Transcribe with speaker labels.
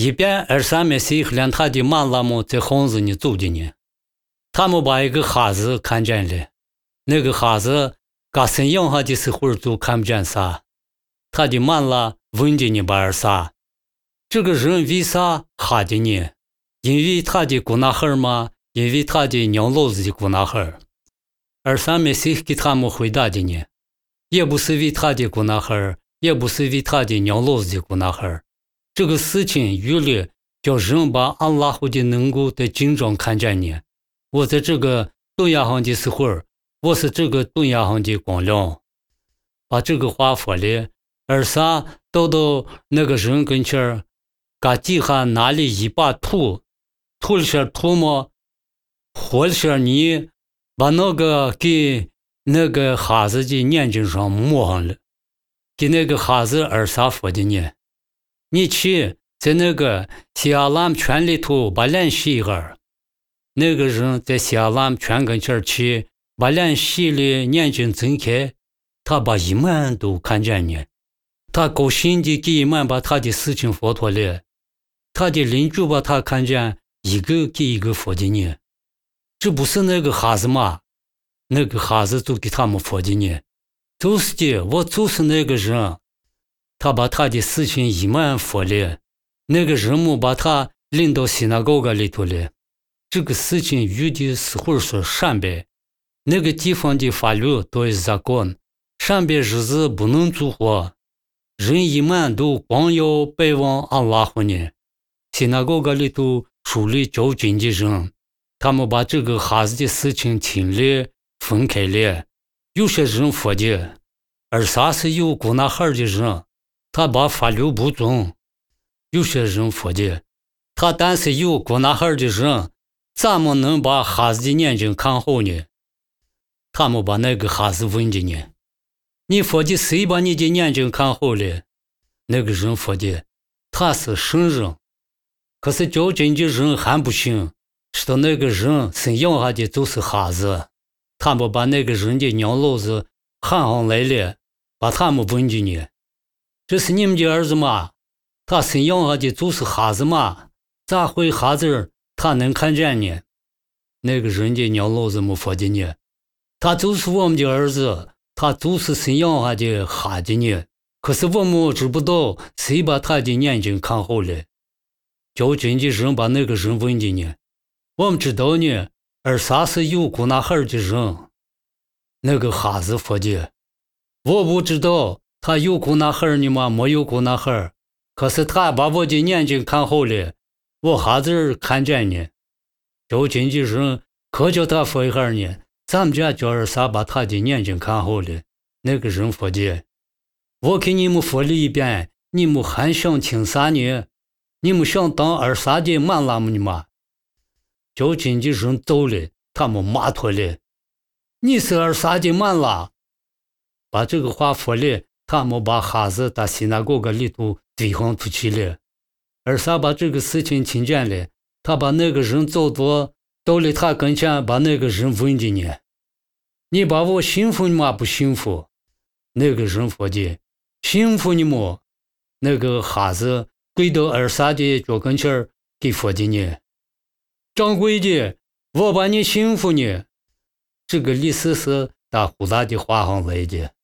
Speaker 1: 一边二三没谁连他的马拉姆在巷子里走进呢，他们把一个孩子看见了，那个孩子刚生养下的时候就看不见啥，他的马拉问的你把啥，这个人为啥哈的呢？因为他的姑娘孩吗？因为他的娘老子的姑娘孩。二三没谁给他们回答的呢，也不是为他的姑娘孩，也不是为他的娘老子的姑娘孩。这个事情原来叫人把安拉后的能够在经常看见呢。我在这个东亚上的时候，我是这个东亚上的光亮。把这个话说了，二三到那个人跟前儿，嘎底下拿了一把土，吐了些土嘛，和了些泥，把那个给那个孩子的眼睛上抹上了，给那个孩子二三说的呢。你去在那个西阿拉姆泉里头把脸洗一下，那个人在西阿拉姆泉跟前去把脸洗了，眼睛睁开，他把一满都看见呢。他高兴的给一满把他的事情说脱了，他的邻居把他看见一个给一个说的呢。这不是那个孩子吗？那个孩子就给他们说的呢，就是的，我就是那个人。他把他的事情一满说了，那个人们把他领到西那高个里头了。这个事情有的时候是上边，那个地方的法律都是咋管，上边日子不能做活，人一满都光要拜望安拉后呢。西那高个里头处理交军的人，他们把这个孩子的事情听了分开了。有些人说的，而啥是有姑娘孩的人，他把法律不尊。有些人说的，他但是有姑娘孩的人，怎么能把孩子的眼睛看好呢？他们把那个孩子问的呢，你说的谁把你的眼睛看好了？那个人说的，他是圣人。可是交军的人还不行，知道那个人生养下的就是孩子，他们把那个人的娘老子喊上来了，把他们问的呢，这是你们的儿子吗？他生养下的就是孩子吗？咋会孩子他能看见呢？那个人的娘老子没说的呢，他就是我们的儿子，他就是生养下的孩子呢。可是我们知不道谁把他的眼睛看好了。交军的人把那个人问的呢，我们知道呢，而啥是有姑娘孩的人？那个孩子说的，我不知道他有姑娘孩呢吗？没有姑娘孩，可是他把我的眼睛看好了，我孩子看见呢。交军的人可叫他说一下呢，咱们家叫二啥把他的眼睛看好了。那个人说的，我给你们说了一遍，你们还想听啥呢？你们想当二啥的满拉姆呢吗？交军的人走了，他们骂他了，你是二啥的满拉？把这个话说了，他们把孩子到西那高个里头推上出去了。二啥把这个事情听见了，他把那个人走到了他跟前，把那个人问的呢，你把我幸福吗？不幸福？那个人说的，幸福你吗？那个孩子跪到二啥的脚跟前给说的呢，掌柜的，我把你幸福呢。这个历史是打胡大的话上来的。